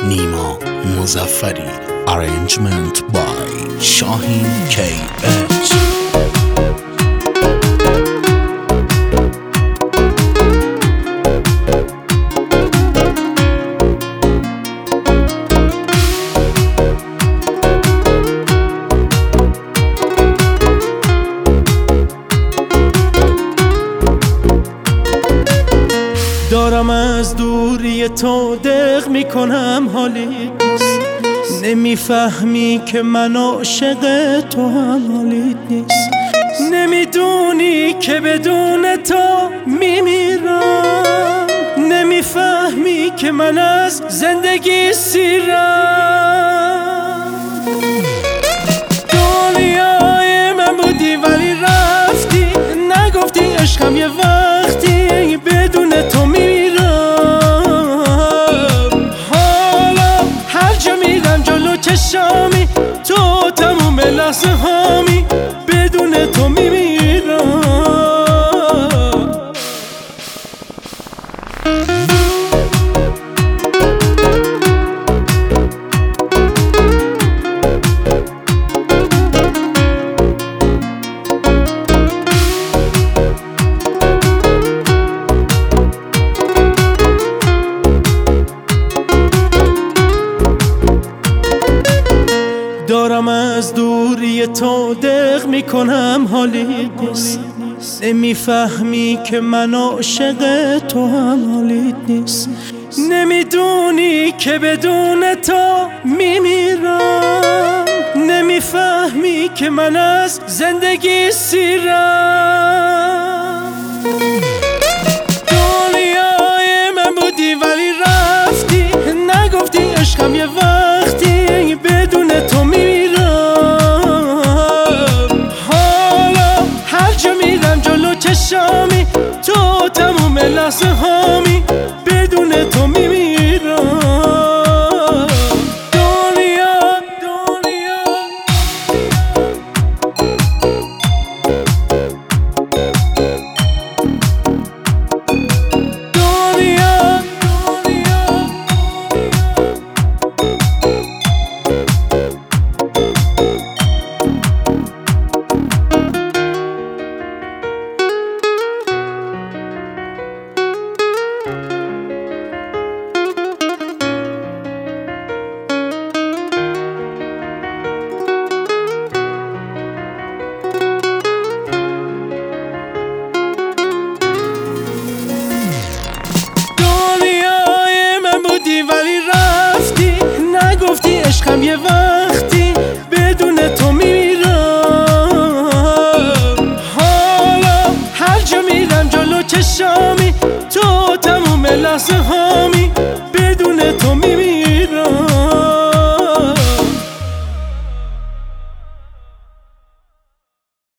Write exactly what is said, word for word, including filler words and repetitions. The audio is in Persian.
نیما مظفری. Arrangement by شاهین کی اچ. دارم از دوری تو دق میکنم حالیت نیست، نمیفهمی که من عاشق تو هم حالیت نیست، نمیدونی که بدون تو میمیرم، نمیفهمی که من از زندگی سیرم. دنیای من بودی ولی رفتی، نگفتی عشقم یه وقتی بدون تو میمیرم. حالا هر جا میرم جلو چشامی، تو تموم لحظه هامی، بدون تو میمیرم. دارم از دوری تو دق میکنم حالیت نیست، نمیفهمی که من عاشق تو هم حالیت نیست، نمیدونی که بدون تو میمیرم، نمیفهمی که من از زندگی سیرم. دنیای من بودی ولی رفتی، نگفتی عشقم یه وقتی بدون تو میمیرم. حالا هر جا میرم جلو چشامی، تو تموم لحظه هامی، بدون تو میمیرم. دنیا دنیا دنیا ولی رفتی، نگفتی عشقم یه وقتی بدون تو میمیرم. حالا هر جا میرم جلو چشامی، تو تموم لحظه ها